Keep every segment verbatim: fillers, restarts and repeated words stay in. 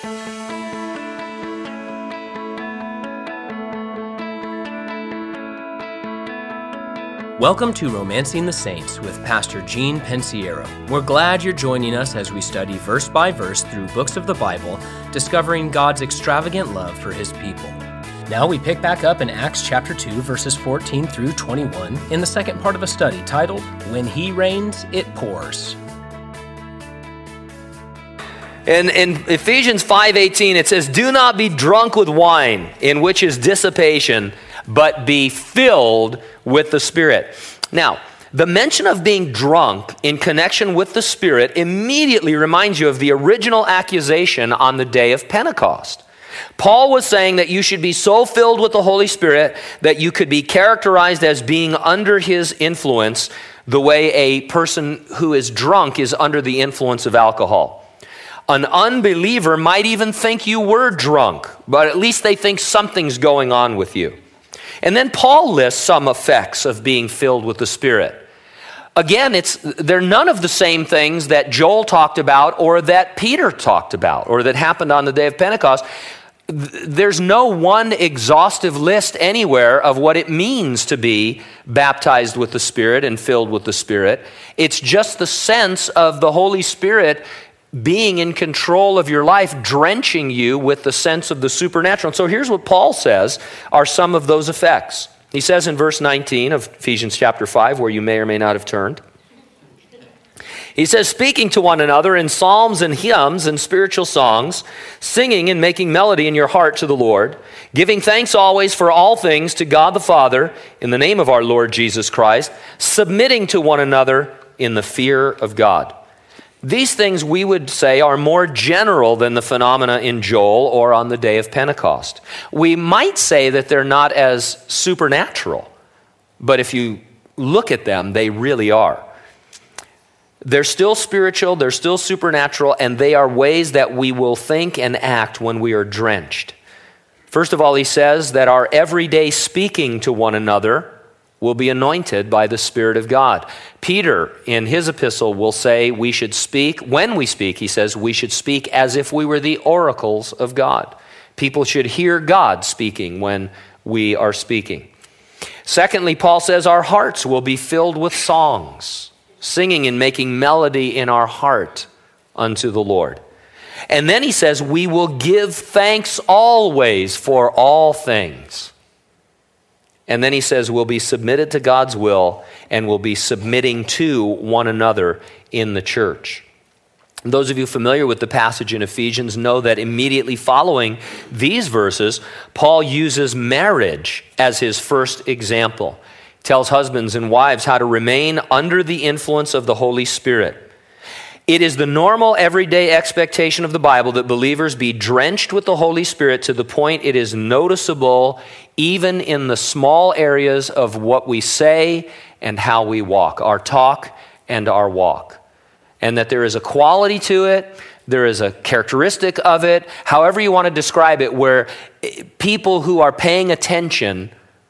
Welcome to Romancing the Saints with Pastor Gene Pensiero. We're glad you're joining us as we study verse by verse through books of the Bible, discovering God's extravagant love for His people. Now we pick back up in Acts chapter two, verses fourteen through twenty-one, in the second part of a study titled, When He Reigns, It Pours. In, in Ephesians five eighteen, it says, "Do not be drunk with wine, in which is dissipation, but be filled with the Spirit." Now, the mention of being drunk in connection with the Spirit immediately reminds you of the original accusation on the day of Pentecost. Paul was saying that you should be so filled with the Holy Spirit that you could be characterized as being under His influence the way a person who is drunk is under the influence of alcohol. An unbeliever might even think you were drunk, but at least they think something's going on with you. And then Paul lists some effects of being filled with the Spirit. Again, it's they're none of the same things that Joel talked about or that Peter talked about or that happened on the day of Pentecost. There's no one exhaustive list anywhere of what it means to be baptized with the Spirit and filled with the Spirit. It's just the sense of the Holy Spirit being in control of your life, drenching you with the sense of the supernatural. And so here's what Paul says are some of those effects. He says in verse nineteen of Ephesians chapter five, where you may or may not have turned, he says, "Speaking to one another in psalms and hymns and spiritual songs, singing and making melody in your heart to the Lord, giving thanks always for all things to God the Father in the name of our Lord Jesus Christ, submitting to one another in the fear of God." These things we would say are more general than the phenomena in Joel or on the day of Pentecost. We might say that they're not as supernatural, but if you look at them, they really are. They're still spiritual, they're still supernatural, and they are ways that we will think and act when we are drenched. First of all, he says that our everyday speaking to one another will be anointed by the Spirit of God. Peter, in his epistle, will say we should speak, when we speak, he says, we should speak as if we were the oracles of God. People should hear God speaking when we are speaking. Secondly, Paul says our hearts will be filled with songs, singing and making melody in our heart unto the Lord. And then he says we will give thanks always for all things. And then he says we'll be submitted to God's will and we'll be submitting to one another in the church. And those of you familiar with the passage in Ephesians know that immediately following these verses, Paul uses marriage as his first example. He tells husbands and wives how to remain under the influence of the Holy Spirit. It is the normal, everyday expectation of the Bible that believers be drenched with the Holy Spirit to the point it is noticeable even in the small areas of what we say and how we walk, our talk and our walk. And that there is a quality to it, there is a characteristic of it, however you want to describe it, where people who are paying attention,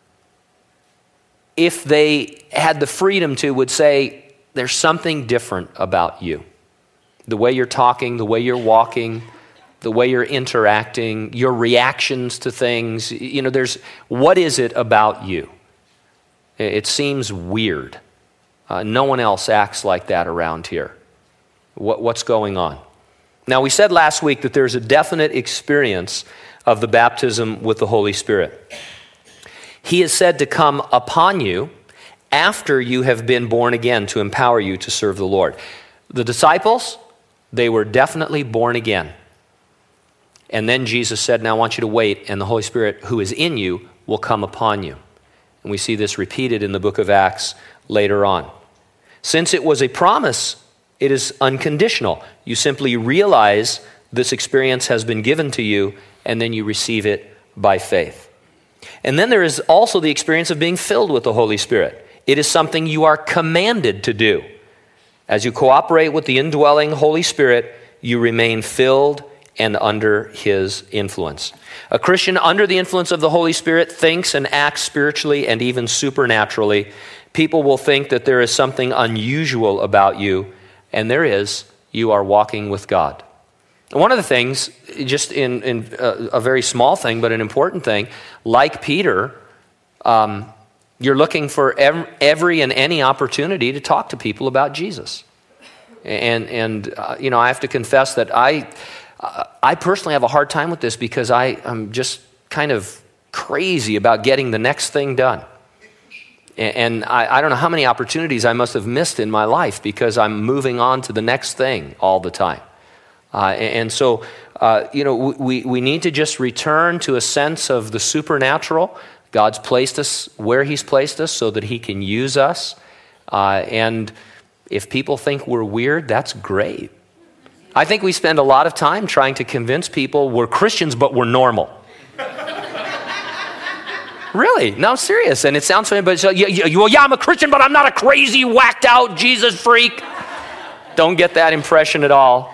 if they had the freedom to, would say, there's something different about you. The way you're talking, the way you're walking, the way you're interacting, your reactions to things. You know, there's, what is it about you? It seems weird. Uh, no one else acts like that around here. What, what's going on? Now, we said last week that there's a definite experience of the baptism with the Holy Spirit. He is said to come upon you after you have been born again to empower you to serve the Lord. The disciples, they were definitely born again. And then Jesus said, now I want you to wait, and the Holy Spirit who is in you will come upon you. And we see this repeated in the book of Acts later on. Since it was a promise, it is unconditional. You simply realize this experience has been given to you, and then you receive it by faith. And then there is also the experience of being filled with the Holy Spirit. It is something you are commanded to do. As you cooperate with the indwelling Holy Spirit, you remain filled and under His influence. A Christian under the influence of the Holy Spirit thinks and acts spiritually and even supernaturally. People will think that there is something unusual about you, and there is. You are walking with God. One of the things, just in, in a, a very small thing, but an important thing, like Peter, um, you're looking for every, every and any opportunity to talk to people about Jesus. And, and uh, you know, I have to confess that I, uh, I personally have a hard time with this because I, I'm just kind of crazy about getting the next thing done. And, and I, I don't know how many opportunities I must have missed in my life because I'm moving on to the next thing all the time. Uh, and, and so, uh, you know, we, we need to just return to a sense of the supernatural. God's placed us where he's placed us so that he can use us. Uh, and if people think we're weird, that's great. I think we spend a lot of time trying to convince people we're Christians, but we're normal. Really? No, I'm serious. And it sounds funny, but so, yeah, yeah, well, yeah, I'm a Christian, but I'm not a crazy, whacked out Jesus freak. Don't get that impression at all.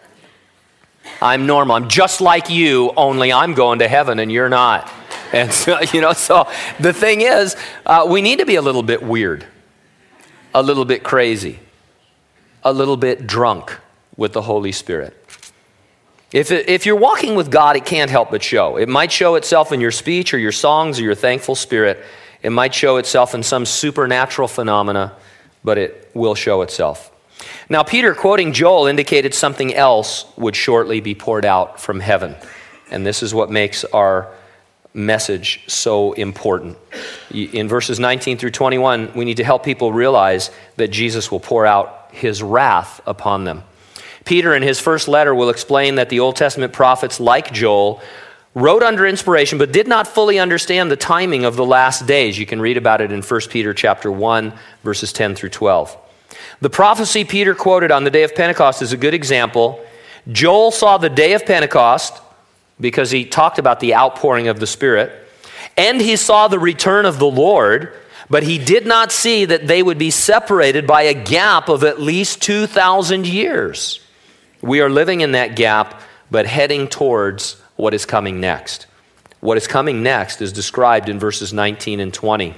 I'm normal. I'm just like you, only I'm going to heaven and you're not. And so, you know, so the thing is, uh, we need to be a little bit weird, a little bit crazy, a little bit drunk with the Holy Spirit. If it, if you're walking with God, it can't help but show. It might show itself in your speech or your songs or your thankful spirit. It might show itself in some supernatural phenomena, but it will show itself. Now, Peter, quoting Joel, indicated something else would shortly be poured out from heaven. And this is what makes our message so important. In verses nineteen through twenty-one, we need to help people realize that Jesus will pour out his wrath upon them. Peter, in his first letter, will explain that the Old Testament prophets, like Joel, wrote under inspiration, but did not fully understand the timing of the last days. You can read about it in First Peter chapter one, verses ten through twelve. The prophecy Peter quoted on the day of Pentecost is a good example. Joel saw the day of Pentecost because he talked about the outpouring of the Spirit, and he saw the return of the Lord, but he did not see that they would be separated by a gap of at least two thousand years. We are living in that gap, but heading towards what is coming next. What is coming next is described in verses nineteen and twenty.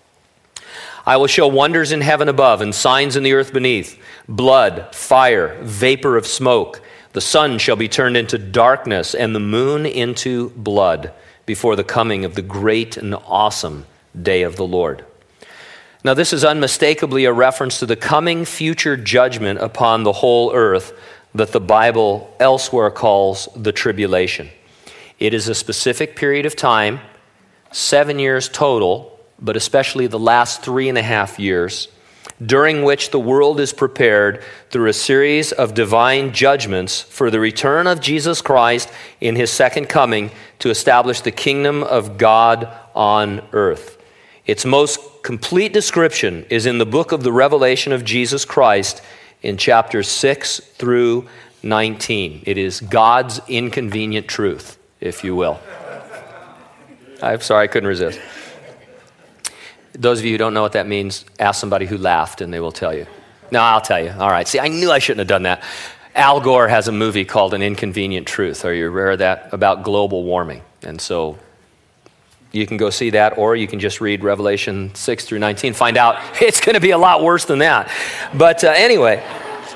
I will show wonders in heaven above and signs in the earth beneath, blood, fire, vapor of smoke. The sun shall be turned into darkness and the moon into blood before the coming of the great and awesome day of the Lord. Now, this is unmistakably a reference to the coming future judgment upon the whole earth that the Bible elsewhere calls the tribulation. It is a specific period of time, seven years total, but especially the last three and a half years, during which the world is prepared through a series of divine judgments for the return of Jesus Christ in his second coming to establish the kingdom of God on earth. Its most complete description is in the book of the Revelation of Jesus Christ in chapters six through nineteen. It is God's inconvenient truth, if you will. I'm sorry, I couldn't resist. Those of you who don't know what that means, ask somebody who laughed and they will tell you. No, I'll tell you. All right. See, I knew I shouldn't have done that. Al Gore has a movie called An Inconvenient Truth. Are you aware of that? About global warming. And so you can go see that, or you can just read Revelation six through nineteen. Find out it's going to be a lot worse than that. But uh, anyway,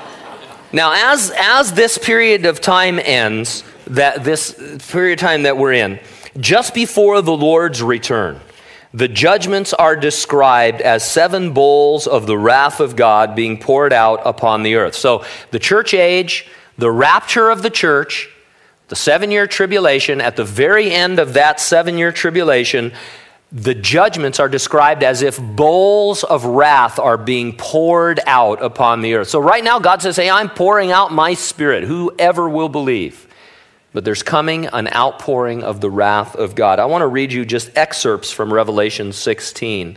now as as this period of time ends, that this period of time that we're in, just before the Lord's return, the judgments are described as seven bowls of the wrath of God being poured out upon the earth. So the church age, the rapture of the church, the seven-year tribulation, at the very end of that seven-year tribulation, the judgments are described as if bowls of wrath are being poured out upon the earth. So right now God says, hey, I'm pouring out my Spirit. Whoever will believe. But there's coming an outpouring of the wrath of God. I want to read you just excerpts from Revelation sixteen.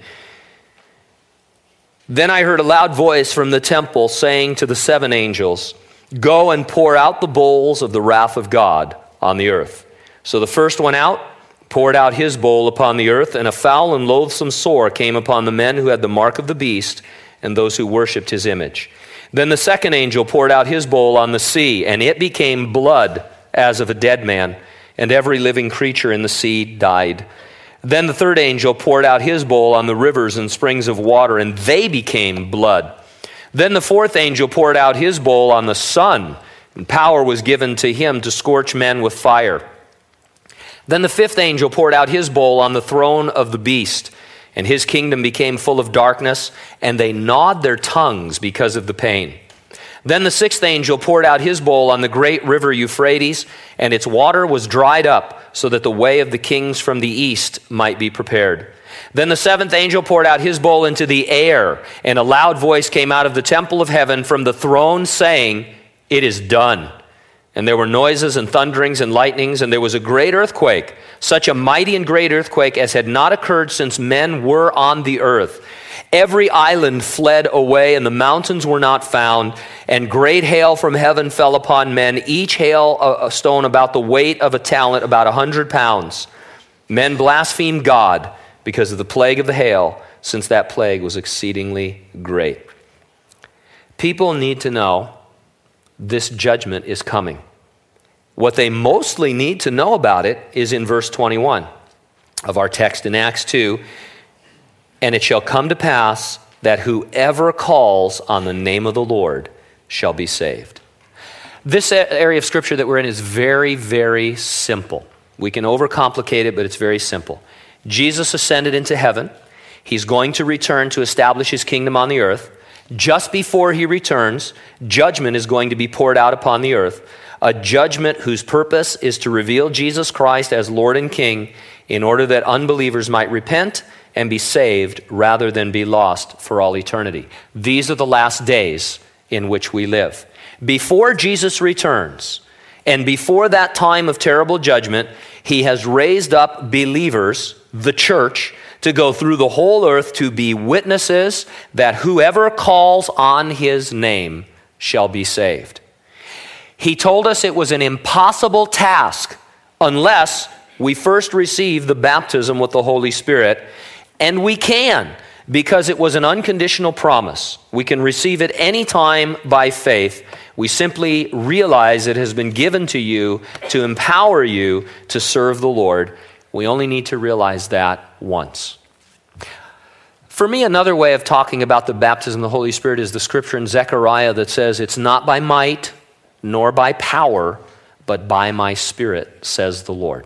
Then I heard a loud voice from the temple saying to the seven angels, go and pour out the bowls of the wrath of God on the earth. So the first one out poured out his bowl upon the earth, and a foul and loathsome sore came upon the men who had the mark of the beast and those who worshipped his image. Then the second angel poured out his bowl on the sea, and it became blood as of a dead man, and every living creature in the sea died. Then the third angel poured out his bowl on the rivers and springs of water, and they became blood. Then the fourth angel poured out his bowl on the sun, and power was given to him to scorch men with fire. Then the fifth angel poured out his bowl on the throne of the beast, and his kingdom became full of darkness, and they gnawed their tongues because of the pain. Then the sixth angel poured out his bowl on the great river Euphrates, and its water was dried up, so that the way of the kings from the east might be prepared. Then the seventh angel poured out his bowl into the air, and a loud voice came out of the temple of heaven from the throne, saying, "It is done." And there were noises and thunderings and lightnings, and there was a great earthquake, such a mighty and great earthquake as had not occurred since men were on the earth. Every island fled away, and the mountains were not found, and great hail from heaven fell upon men, each hail a stone about the weight of a talent, about a hundred pounds. Men blasphemed God because of the plague of the hail, since that plague was exceedingly great. People need to know this judgment is coming. What they mostly need to know about it is in verse twenty-one of our text in Acts two. And it shall come to pass that whoever calls on the name of the Lord shall be saved. This area of Scripture that we're in is very, very simple. We can overcomplicate it, but it's very simple. Jesus ascended into heaven. He's going to return to establish his kingdom on the earth. Just before he returns, judgment is going to be poured out upon the earth, a judgment whose purpose is to reveal Jesus Christ as Lord and King in order that unbelievers might repent and be saved rather than be lost for all eternity. These are the last days in which we live. Before Jesus returns, and before that time of terrible judgment, he has raised up believers, the church, to go through the whole earth to be witnesses that whoever calls on his name shall be saved. He told us it was an impossible task unless we first receive the baptism with the Holy Spirit. And we can, because it was an unconditional promise. We can receive it any time by faith. We simply realize it has been given to you to empower you to serve the Lord. We only need to realize that once. For me, another way of talking about the baptism of the Holy Spirit is the scripture in Zechariah that says, "It's not by might nor by power, but by my Spirit, says the Lord."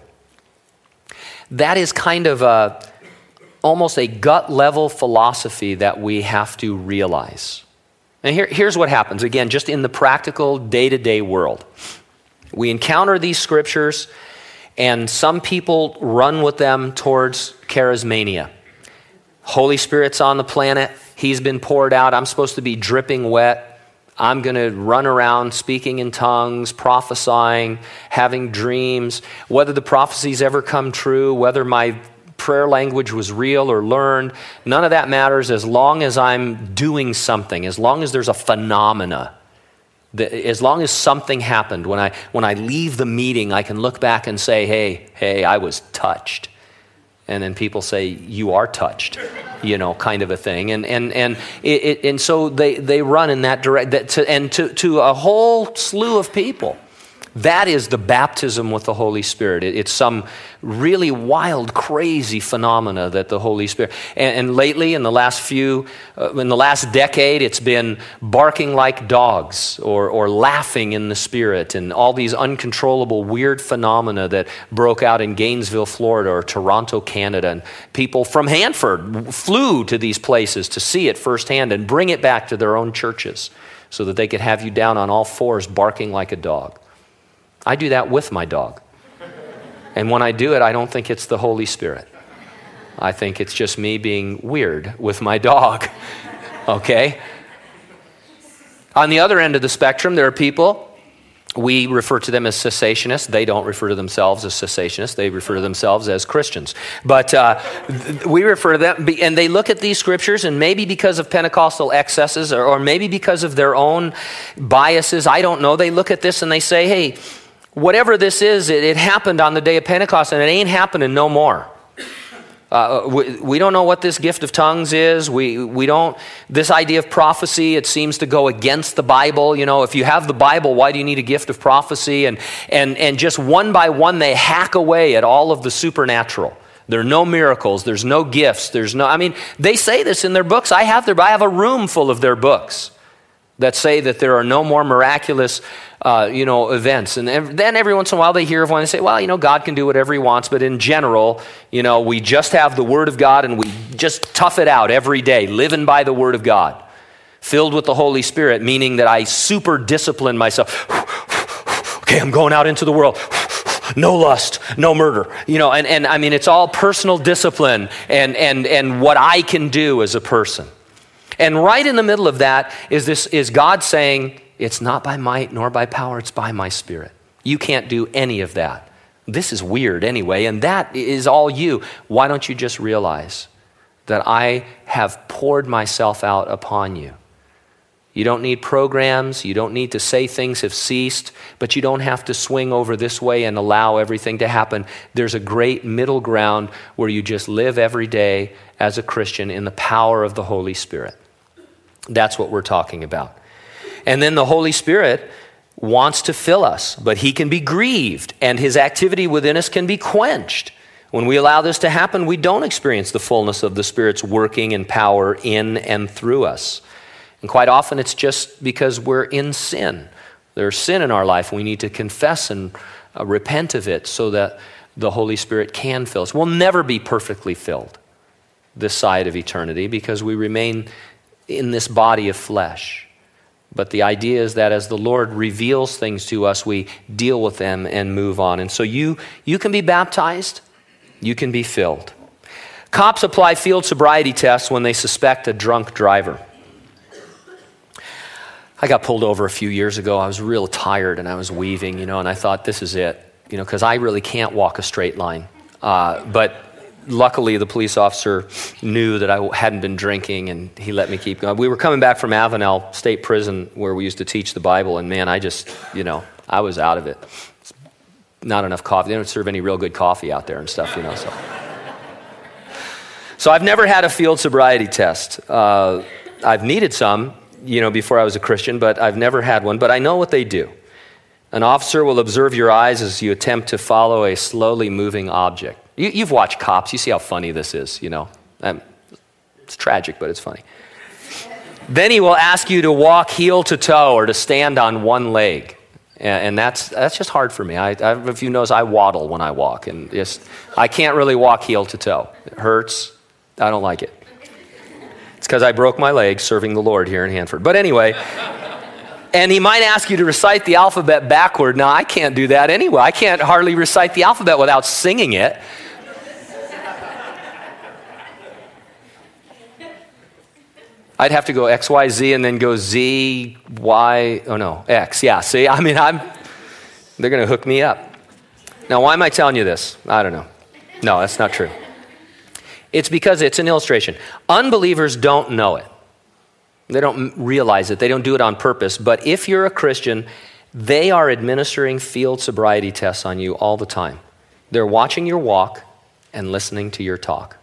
That is kind of a almost a gut-level philosophy that we have to realize. And here, here's what happens, again, just in the practical day-to-day world. We encounter these scriptures, and some people run with them towards charismania. Holy Spirit's on the planet. He's been poured out. I'm supposed to be dripping wet. I'm going to run around speaking in tongues, prophesying, having dreams. Whether the prophecies ever come true, whether my prayer language was real or learned, none of that matters as long as I'm doing something, as long as there's a phenomena, that, as long as something happened. When I when I leave the meeting, I can look back and say, hey, hey, I was touched. And then people say, you are touched, you know, kind of a thing. And and and it, it, and so they, they run in that direct, that to, and to, to a whole slew of people. That is the baptism with the Holy Spirit. It, it's some really wild, crazy phenomena that the Holy Spirit, and, and lately in the last few, uh, in the last decade, it's been barking like dogs or, or laughing in the Spirit and all these uncontrollable weird phenomena that broke out in Gainesville, Florida or Toronto, Canada. And people from Hanford flew to these places to see it firsthand and bring it back to their own churches so that they could have you down on all fours barking like a dog. I do that with my dog. And when I do it, I don't think it's the Holy Spirit. I think it's just me being weird with my dog. Okay? On the other end of the spectrum, there are people, we refer to them as cessationists. They don't refer to themselves as cessationists. They refer to themselves as Christians. But uh, we refer to them, and they look at these scriptures, and maybe because of Pentecostal excesses, or, or maybe because of their own biases, I don't know, they look at this and they say, hey, whatever this is, it, it happened on the day of Pentecost, and it ain't happening no more. Uh, we, we don't know what this gift of tongues is. We we don't, this idea of prophecy, it seems to go against the Bible. You know, if you have the Bible, why do you need a gift of prophecy? And and and just one by one, they hack away at all of the supernatural. There are no miracles. There's no gifts. There's no, I mean, they say this in their books. I have their, I have a room full of their books. that say that there are no more miraculous uh, you know, events. And then every once in a while they hear of one and say, well, you know, God can do whatever he wants, but in general, you know, we just have the Word of God and we just tough it out every day, living by the Word of God, filled with the Holy Spirit, meaning that I super discipline myself. Okay, I'm going out into the world. No lust, no murder. You know, and, and I mean, it's all personal discipline and, and, and what I can do as a person. And right in the middle of that is this is God saying, it's not by might nor by power, it's by my Spirit. You can't do any of that. This is weird anyway, and that is all you. Why don't you just realize that I have poured myself out upon you? You don't need programs. You don't need to say things have ceased, but you don't have to swing over this way and allow everything to happen. There's a great middle ground where you just live every day as a Christian in the power of the Holy Spirit. That's what we're talking about. And then the Holy Spirit wants to fill us, but he can be grieved, and his activity within us can be quenched. When we allow this to happen, we don't experience the fullness of the Spirit's working and power in and through us. And quite often it's just because we're in sin. There's sin in our life. We need to confess and uh, repent of it so that the Holy Spirit can fill us. We'll never be perfectly filled this side of eternity because we remain in this body of flesh. But the idea is that as the Lord reveals things to us, we deal with them and move on. And so you, you can be baptized, you can be filled. Cops apply field sobriety tests when they suspect a drunk driver. I got pulled over a few years ago. I was real tired and I was weaving, you know, and I thought, this is it, you know, because I really can't walk a straight line. Uh, but luckily, the police officer knew that I hadn't been drinking, and he let me keep going. We were coming back from Avenel State Prison, where we used to teach the Bible, and man, I just, you know, I was out of it. Not enough coffee. They don't serve any real good coffee out there and stuff, you know. So, so I've never had a field sobriety test. Uh, I've needed some, you know, before I was a Christian, but I've never had one. But I know what they do. An officer will observe your eyes as you attempt to follow a slowly moving object. You, you've watched Cops. You see how funny this is, you know. Um, it's tragic, but it's funny. Then he will ask you to walk heel to toe or to stand on one leg. And, and that's that's just hard for me. I, I, if you notice, I waddle when I walk. And just, I can't really walk heel to toe. It hurts. I don't like it. It's because I broke my leg serving the Lord here in Hanford. But anyway... And he might ask you to recite the alphabet backward. Now, I can't do that anyway. I can't hardly recite the alphabet without singing it. I'd have to go X, Y, Z, and then go Z, Y, oh no, X. Yeah, see, I mean, I'm, they're going to hook me up. Now, why am I telling you this? I don't know. No, that's not true. It's because it's an illustration. Unbelievers don't know it. They don't realize it. They don't do it on purpose. But if you're a Christian, they are administering field sobriety tests on you all the time. They're watching your walk and listening to your talk.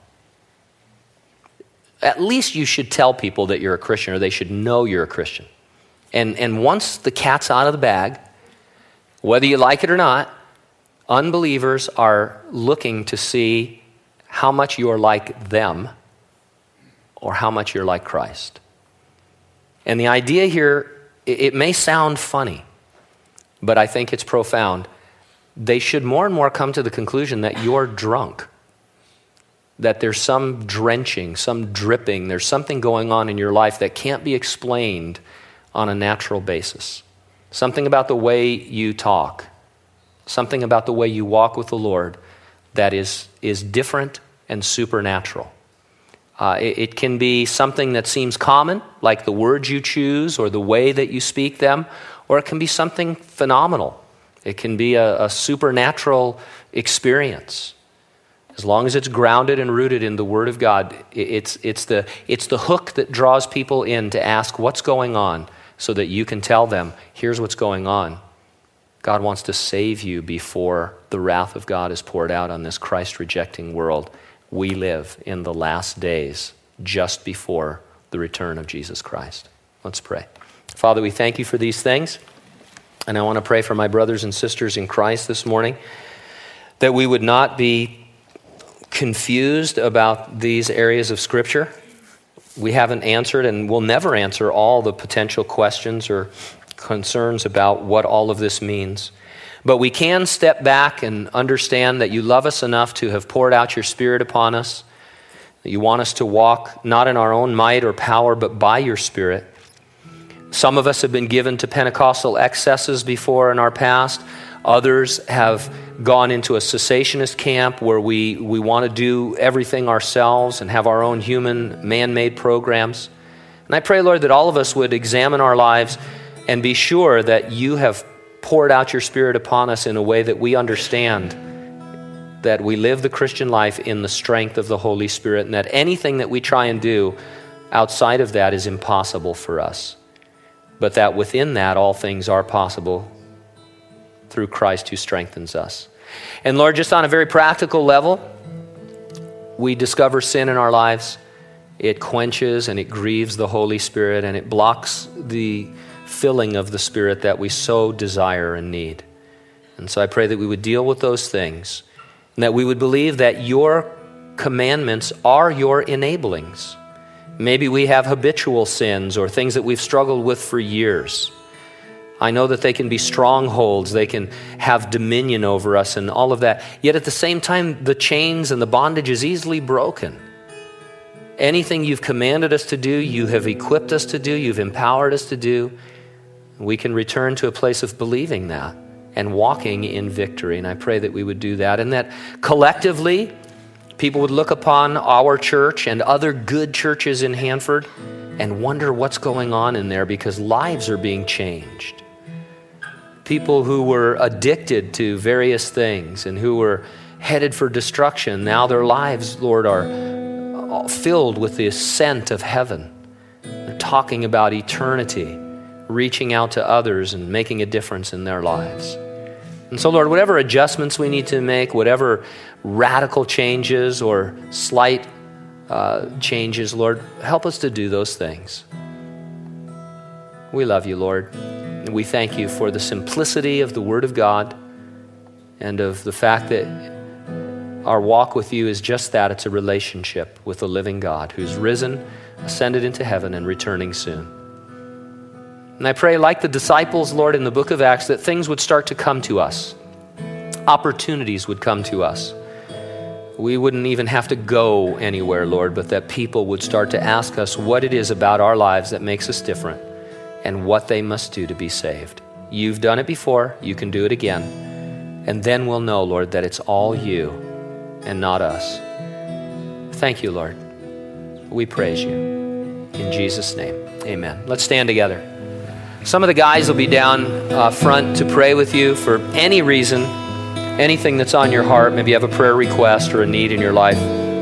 At least you should tell people that you're a Christian, or they should know you're a Christian. And, and once the cat's out of the bag, whether you like it or not, unbelievers are looking to see how much you're like them or how much you're like Christ. And the idea here, it may sound funny, but I think it's profound. They should more and more come to the conclusion that you're drunk, that there's some drenching, some dripping, there's something going on in your life that can't be explained on a natural basis. Something about the way you talk, something about the way you walk with the Lord that is, is different and supernatural. Uh, it, it can be something that seems common, like the words you choose or the way that you speak them, or it can be something phenomenal. It can be a, a supernatural experience. As long as it's grounded and rooted in the Word of God, it, it's, it's, the, it's the hook that draws people in to ask what's going on so that you can tell them, here's what's going on. God wants to save you before the wrath of God is poured out on this Christ-rejecting world. We live in the last days just before the return of Jesus Christ. Let's pray. Father, we thank you for these things. And I want to pray for my brothers and sisters in Christ this morning, that we would not be confused about these areas of Scripture, We haven't answered and will never answer all the potential questions or concerns about what all of this means. But we can step back and understand that you love us enough to have poured out your Spirit upon us, that you want us to walk not in our own might or power, but by your Spirit. Some of us have been given to Pentecostal excesses before in our past. Others have gone into a cessationist camp where we, we want to do everything ourselves and have our own human, man-made programs. And I pray, Lord, that all of us would examine our lives and be sure that you have poured out your Spirit upon us in a way that we understand that we live the Christian life in the strength of the Holy Spirit, and that anything that we try and do outside of that is impossible for us. But that within that, all things are possible through Christ who strengthens us. And Lord, just on a very practical level, we discover sin in our lives. It quenches and it grieves the Holy Spirit, and it blocks the filling of the Spirit that we so desire and need. And so I pray that we would deal with those things, and that we would believe that your commandments are your enablings. Maybe we have habitual sins or things that we've struggled with for years. I know that they can be strongholds. They can have dominion over us and all of that. Yet at the same time, the chains and the bondage is easily broken. Anything you've commanded us to do, you have equipped us to do, you've empowered us to do. We can return to a place of believing that and walking in victory. And I pray that we would do that, and that collectively, people would look upon our church and other good churches in Hanford and wonder what's going on in there, because lives are being changed. People who were addicted to various things and who were headed for destruction, now their lives, Lord, are filled with the scent of heaven. They're talking about eternity, reaching out to others and making a difference in their lives. And so, Lord, whatever adjustments we need to make, whatever radical changes or slight uh, changes, Lord, help us to do those things. We love you, Lord. And we thank you for the simplicity of the Word of God and of the fact that our walk with you is just that. It's a relationship with the living God who's risen, ascended into heaven, and returning soon. And I pray, like the disciples, Lord, in the book of Acts, that things would start to come to us. Opportunities would come to us. We wouldn't even have to go anywhere, Lord, but that people would start to ask us what it is about our lives that makes us different and what they must do to be saved. You've done it before. You can do it again. And then we'll know, Lord, that it's all you and not us. Thank you, Lord. We praise you. In Jesus' name, amen. Let's stand together. Some of the guys will be down uh, front to pray with you for any reason, anything that's on your heart. Maybe you have a prayer request or a need in your life.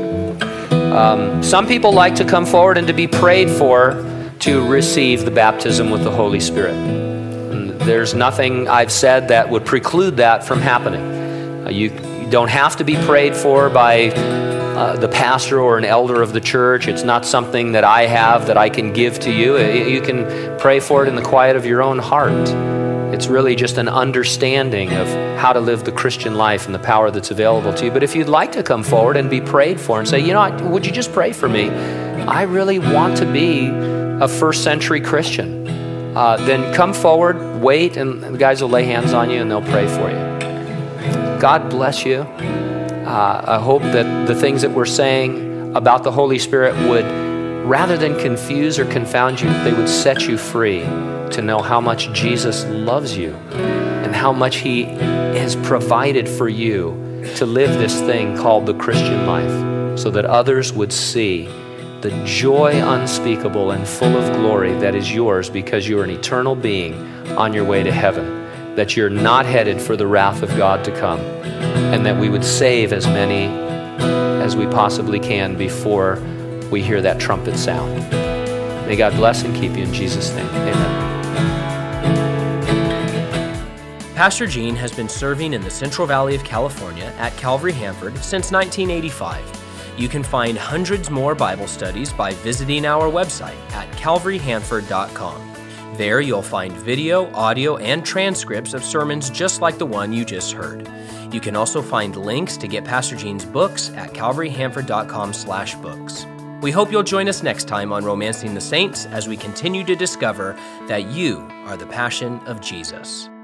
Um, some people like to come forward and to be prayed for to receive the baptism with the Holy Spirit. And there's nothing I've said that would preclude that from happening. Uh, you, you don't have to be prayed for by Uh, the pastor or an elder of the church. It's not something that I have that I can give to you. You can pray for it in the quiet of your own heart. It's really just an understanding of how to live the Christian life and the power that's available to you. But if you'd like to come forward and be prayed for and say, you know, would you just pray for me? I really want to be a first century Christian. Uh, then come forward, wait, and the guys will lay hands on you and they'll pray for you. God bless you. Uh, I hope that the things that we're saying about the Holy Spirit would, rather than confuse or confound you, they would set you free to know how much Jesus loves you and how much he has provided for you to live this thing called the Christian life, so that others would see the joy unspeakable and full of glory that is yours because you're an eternal being on your way to heaven, that you're not headed for the wrath of God to come, and that we would save as many as we possibly can before we hear that trumpet sound. May God bless and keep you in Jesus' name. Amen. Pastor Gene has been serving in the Central Valley of California at Calvary Hanford since nineteen eighty-five. You can find hundreds more Bible studies by visiting our website at calvary hanford dot com. There you'll find video, audio, and transcripts of sermons just like the one you just heard. You can also find links to get Pastor Gene's books at calvary hanford dot com slash books. We hope you'll join us next time on Romancing the Saints as we continue to discover that you are the passion of Jesus.